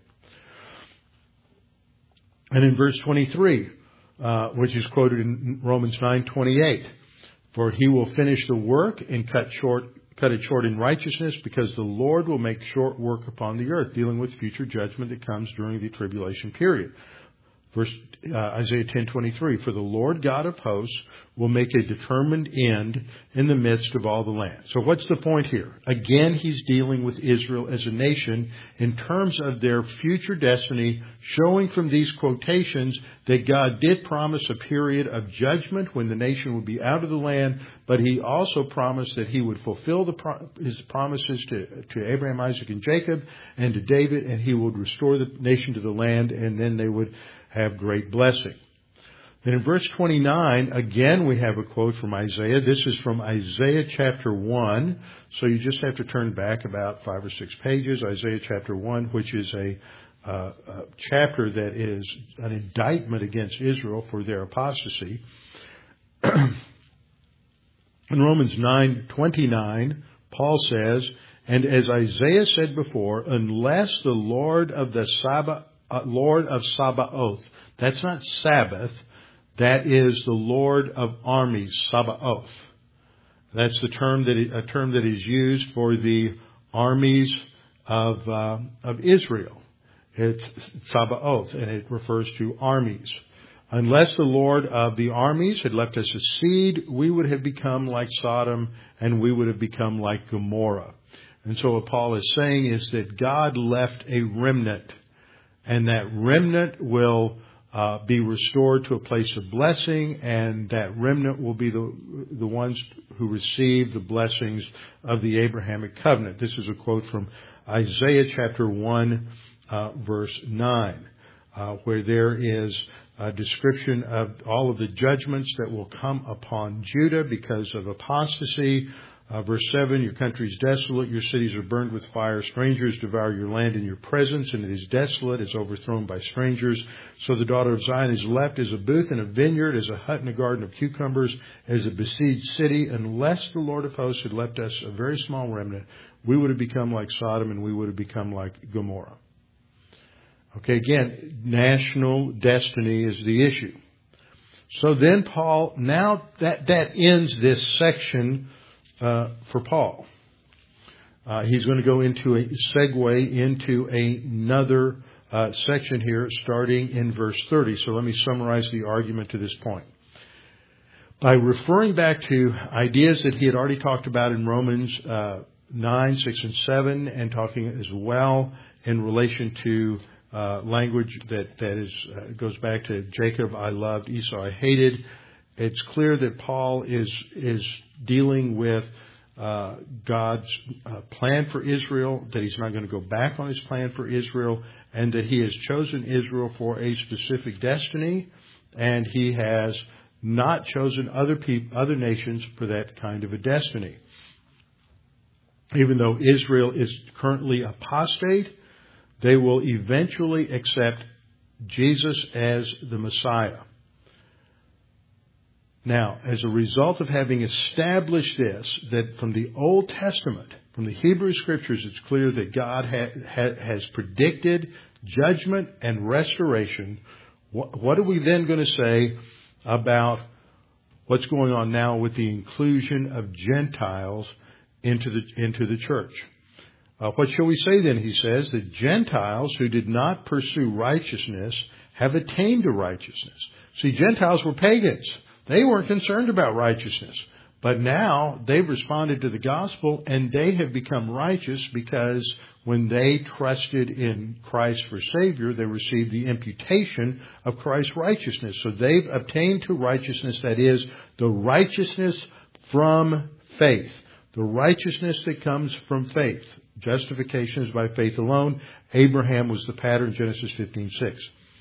And in verse twenty-three, uh, which is quoted in Romans nine twenty-eight, for he will finish the work and cut short Cut it short in righteousness, because the Lord will make short work upon the earth, dealing with future judgment that comes during the tribulation period. Verse uh, Isaiah ten twenty-three, for the Lord God of hosts will make a determined end in the midst of all the land. So what's the point here? Again, he's dealing with Israel as a nation in terms of their future destiny, showing from these quotations that God did promise a period of judgment when the nation would be out of the land, but he also promised that he would fulfill the pro- his promises to, to Abraham, Isaac, and Jacob, and to David, and he would restore the nation to the land, and then they would have great blessing. Then in verse twenty-nine, again we have a quote from Isaiah. This is from Isaiah chapter one. So you just have to turn back about five or six pages. Isaiah chapter one, which is a, uh, a chapter that is an indictment against Israel for their apostasy. In Romans nine twenty-nine, Paul says, and as Isaiah said before, unless the Lord of the Sabbath, uh, Lord of Sabaoth, that's not Sabbath, that is the Lord of armies, Sabaoth. That's the term that a term that is used for the armies of uh, of Israel. It's Sabaoth, and it refers to armies. Unless the Lord of the armies had left us a seed, we would have become like Sodom, and we would have become like Gomorrah. And so what Paul is saying is that God left a remnant, and that remnant will uh, be restored to a place of blessing, and that remnant will be the the ones who receive the blessings of the Abrahamic covenant. This is a quote from Isaiah chapter one, uh, verse nine, uh, where there is a description of all of the judgments that will come upon Judah because of apostasy. Uh, verse seven, your country is desolate, your cities are burned with fire, strangers devour your land in your presence, and it is desolate, is overthrown by strangers. So the daughter of Zion is left as a booth in a vineyard, as a hut in a garden of cucumbers, as a besieged city. Unless the Lord of hosts had left us a very small remnant, we would have become like Sodom, and we would have become like Gomorrah. Okay, again, national destiny is the issue. So then Paul, now that, that ends this section Uh, for Paul. Uh, he's going to go into a segue into another uh, section here starting in verse thirty. So let me summarize the argument to this point. By referring back to ideas that he had already talked about in Romans uh, nine, six, and seven, and talking as well in relation to uh, language that, that is uh, goes back to Jacob I loved, Esau I hated, it's clear that Paul is is dealing with uh, God's uh, plan for Israel, that he's not going to go back on his plan for Israel, and that he has chosen Israel for a specific destiny, and he has not chosen other people, other nations for that kind of a destiny. Even though Israel is currently apostate, they will eventually accept Jesus as the Messiah. Now, as a result of having established this, that from the Old Testament, from the Hebrew Scriptures, it's clear that God ha- ha- has predicted judgment and restoration. What, what are we then going to say about what's going on now with the inclusion of Gentiles into the into the church? Uh, what shall we say then? He says that Gentiles who did not pursue righteousness have attained to righteousness. See, Gentiles were pagans. They weren't concerned about righteousness. But now they've responded to the gospel and they have become righteous because when they trusted in Christ for Savior, they received the imputation of Christ's righteousness. So they've obtained to righteousness, that is, the righteousness from faith. The righteousness that comes from faith. Justification is by faith alone. Abraham was the pattern, Genesis fifteen six.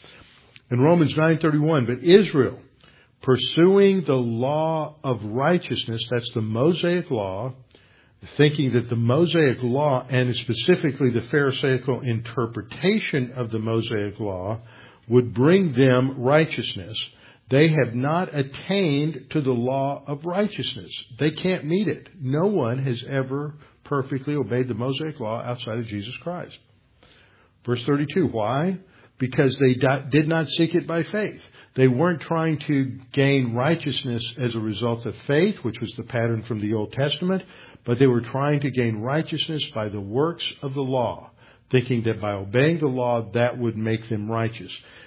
In Romans nine thirty-one, but Israel, pursuing the law of righteousness, that's the Mosaic law, thinking that the Mosaic law, and specifically the Pharisaical interpretation of the Mosaic law, would bring them righteousness. They have not attained to the law of righteousness. They can't meet it. No one has ever perfectly obeyed the Mosaic law outside of Jesus Christ. Verse thirty-two, why? Because they did not seek it by faith. They weren't trying to gain righteousness as a result of faith, which was the pattern from the Old Testament, but they were trying to gain righteousness by the works of the law, thinking that by obeying the law, that would make them righteous.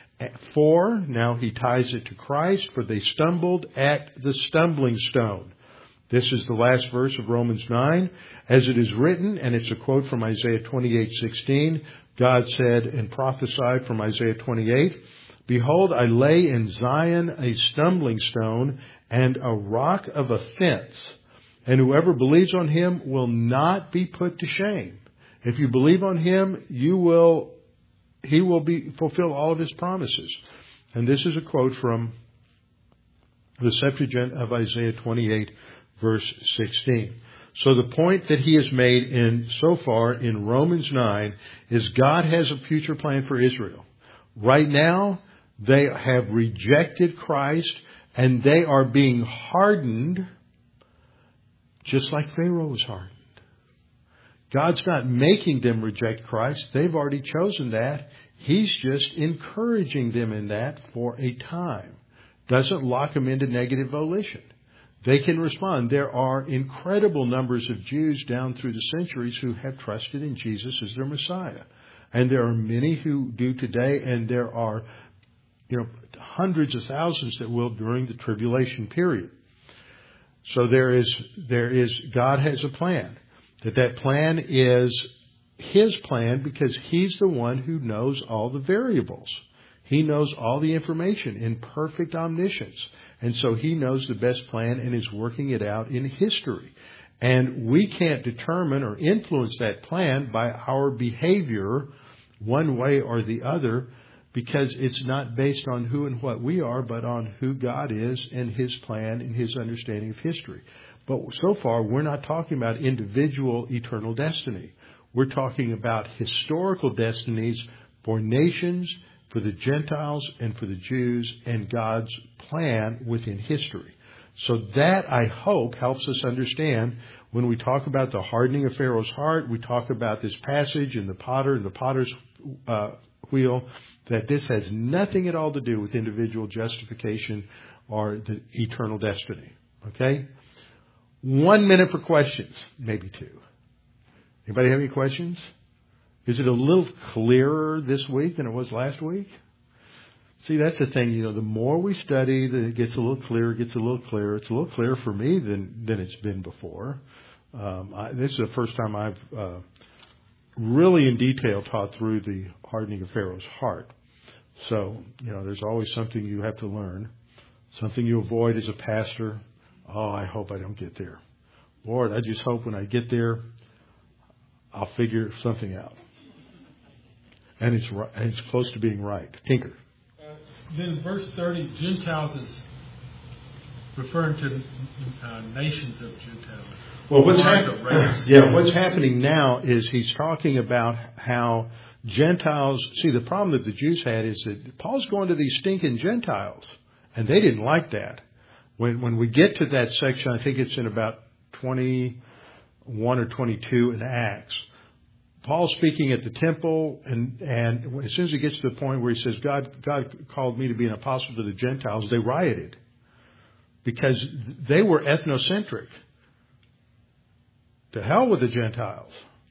For, now he ties it to Christ, for they stumbled at the stumbling stone. This is the last verse of Romans nine. As it is written, and it's a quote from Isaiah twenty-eight sixteen, God said and prophesied from Isaiah twenty-eight, behold, I lay in Zion a stumbling stone and a rock of offense, and whoever believes on him will not be put to shame. If you believe on him, you will, he will be fulfill all of his promises. And this is a quote from the Septuagint of Isaiah twenty-eight, verse sixteen. So the point that he has made in so far in Romans nine is God has a future plan for Israel. Right now, they have rejected Christ and they are being hardened just like Pharaoh was hardened. God's not making them reject Christ. They've already chosen that. He's just encouraging them in that for a time. Doesn't lock them into negative volition. They can respond. There are incredible numbers of Jews down through the centuries who have trusted in Jesus as their Messiah. And there are many who do today, and there are, you know, hundreds of thousands that will during the tribulation period. So there is, there is, God has a plan. That that plan is His plan because He's the one who knows all the variables. He knows all the information in perfect omniscience. And so He knows the best plan and is working it out in history. And we can't determine or influence that plan by our behavior one way or the other, because it's not based on who and what we are, but on who God is and His plan and His understanding of history. But so far, we're not talking about individual eternal destiny. We're talking about historical destinies for nations, for the Gentiles, and for the Jews, and God's plan within history. So that, I hope, helps us understand when we talk about the hardening of Pharaoh's heart, we talk about this passage in the potter and the potter's uh, wheel, that this has nothing at all to do with individual justification or the eternal destiny. Okay? One minute for questions, maybe two. Anybody have any questions? Is it a little clearer this week than it was last week? See, that's the thing, you know, the more we study, the, it gets a little clearer, it gets a little clearer. It's a little clearer for me than, than it's been before. Um, I, this is the first time I've uh, really in detail taught through the hardening of Pharaoh's heart. So, you know, there's always something you have to learn, something you avoid as a pastor. Oh, I hope I don't get there. Lord, I just hope when I get there, I'll figure something out. And it's right, and it's close to being right. Tinker. Uh, then verse thirty, Gentiles is referring to uh, nations of Gentiles. Well, what's happening? Yeah, what's happening now is he's talking about how Gentiles. See, the problem that the Jews had is that Paul's going to these stinking Gentiles, and they didn't like that. When when we get to that section, I think it's in about twenty-one or twenty-two in Acts. Paul's speaking at the temple, and, and as soon as he gets to the point where he says, God, God called me to be an apostle to the Gentiles, they rioted because they were ethnocentric. To hell with the Gentiles.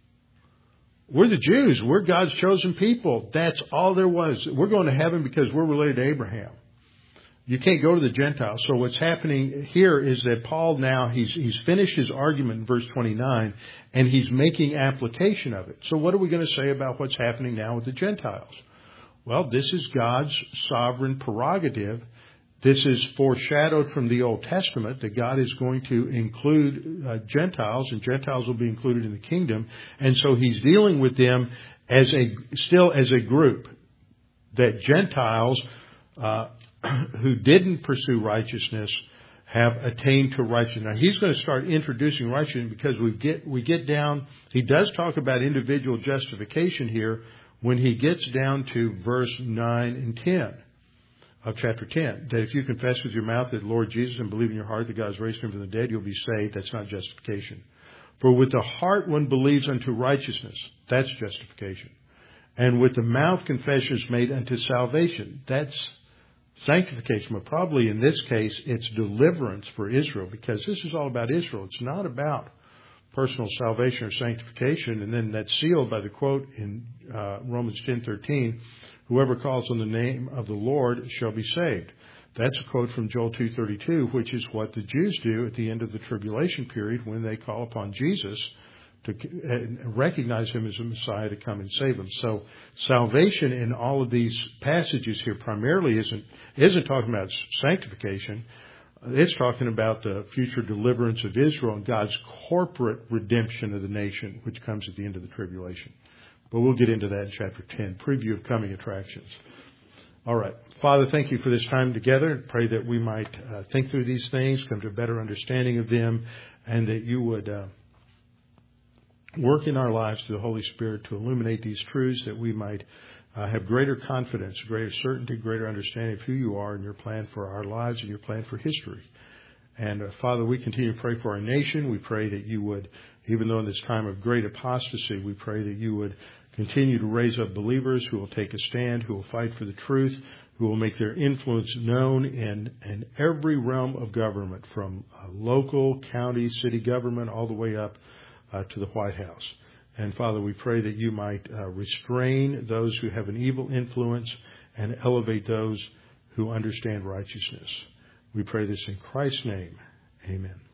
We're the Jews. We're God's chosen people. That's all there was. We're going to heaven because we're related to Abraham. You can't go to the Gentiles. So what's happening here is that Paul now, he's he's finished his argument in verse twenty-nine, and he's making application of it. So what are we going to say about what's happening now with the Gentiles? Well, this is God's sovereign prerogative. This is foreshadowed from the Old Testament that God is going to include uh, Gentiles, and Gentiles will be included in the kingdom. And so he's dealing with them as a still as a group, that Gentiles uh who didn't pursue righteousness have attained to righteousness. Now he's going to start introducing righteousness because we get we get down. He does talk about individual justification here when he gets down to verse nine and ten of chapter ten. That if you confess with your mouth that Lord Jesus and believe in your heart that God has raised him from the dead, you'll be saved. That's not justification. For with the heart one believes unto righteousness. That's justification. And with the mouth confession is made unto salvation. That's sanctification. But probably in this case, it's deliverance for Israel, because this is all about Israel. It's not about personal salvation or sanctification. And then that's sealed by the quote in uh, Romans ten thirteen, whoever calls on the name of the Lord shall be saved. That's a quote from Joel two thirty-two, which is what the Jews do at the end of the tribulation period when they call upon Jesus to recognize him as a Messiah to come and save them. So salvation in all of these passages here primarily isn't isn't talking about sanctification. It's talking about the future deliverance of Israel and God's corporate redemption of the nation, which comes at the end of the tribulation. But we'll get into that in chapter ten, preview of coming attractions. All right. Father, thank you for this time together. Pray that we might uh, think through these things, come to a better understanding of them, and that you would uh, work in our lives through the Holy Spirit to illuminate these truths, that we might uh, have greater confidence, greater certainty, greater understanding of who you are and your plan for our lives and your plan for history. And uh, Father, we continue to pray for our nation. We pray that you would, even though in this time of great apostasy, we pray that you would continue to raise up believers who will take a stand, who will fight for the truth, who will make their influence known in, in every realm of government, from uh, local, county, city government, all the way up uh, to the White House. And Father, we pray that you might uh, restrain those who have an evil influence and elevate those who understand righteousness. We pray this in Christ's name. Amen.